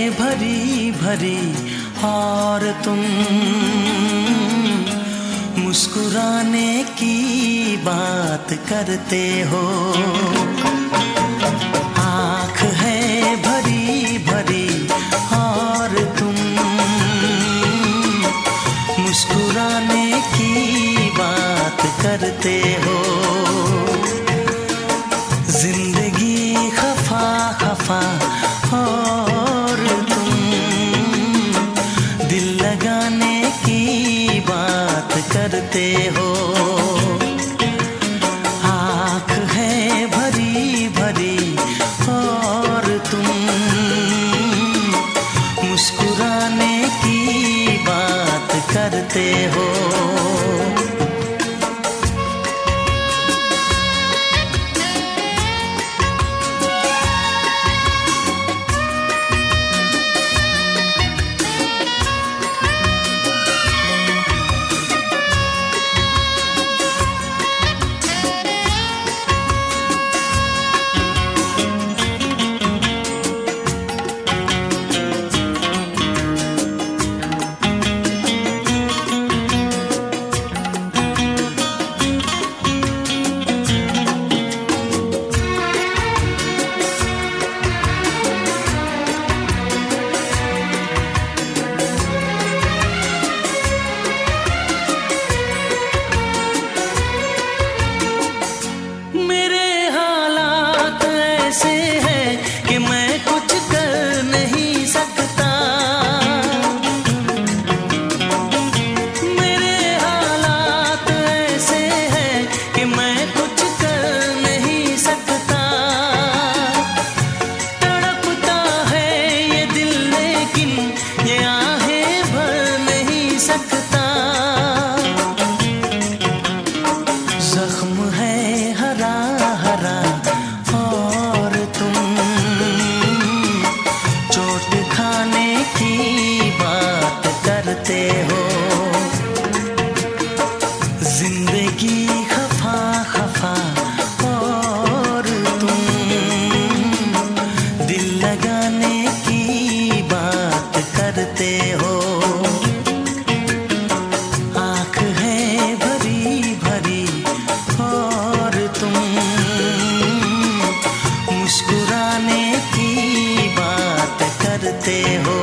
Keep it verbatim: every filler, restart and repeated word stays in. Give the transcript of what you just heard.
भरी भरी और तुम मुस्कुराने की बात करते हो। आँख है भरी भरी और तुम मुस्कुराने की बात करते हो। जिंदगी खफा खफा और तुम दिल लगाने की बात करते हो। आँख है भरी भरी और तुम मुस्कुराने की बात करते हो। जख्म है हरा हरा और तुम चोट खाने की बात करते हो। जिंदगी खफा खफा और तुम दिल लगाने की बात करते हो। आँख है भरी भरी और तुम मुस्कुराने की बात करते हो।